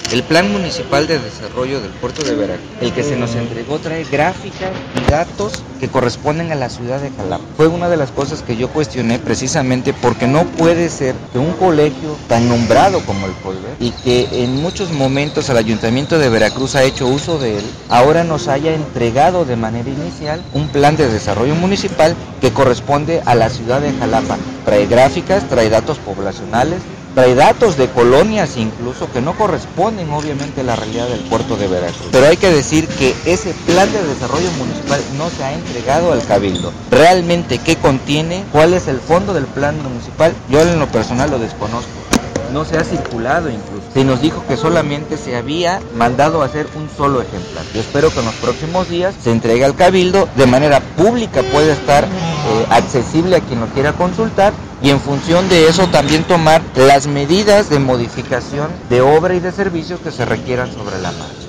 El Plan Municipal de Desarrollo del Puerto de Veracruz, el que se nos entregó, trae gráficas y datos que corresponden a la ciudad de Jalapa. Fue una de las cosas que yo cuestioné precisamente porque no puede ser que un colegio tan nombrado como el Polver y que en muchos momentos el Ayuntamiento de Veracruz ha hecho uso de él, ahora nos haya entregado de manera inicial un plan de desarrollo municipal que corresponde a la ciudad de Jalapa. Trae gráficas, trae datos poblacionales, trae datos de colonias incluso que no corresponden obviamente a la realidad del puerto de Veracruz. Pero hay que decir que ese plan de desarrollo municipal no se ha entregado al Cabildo. Realmente, ¿qué contiene? ¿Cuál es el fondo del plan municipal? Yo en lo personal lo desconozco. No se ha circulado incluso. Se nos dijo que solamente se había mandado a hacer un solo ejemplar. Yo espero que en los próximos días se entregue al Cabildo, de manera pública puede estar accesible a quien lo quiera consultar y en función de eso también tomar las medidas de modificación de obra y de servicio que se requieran sobre la marcha.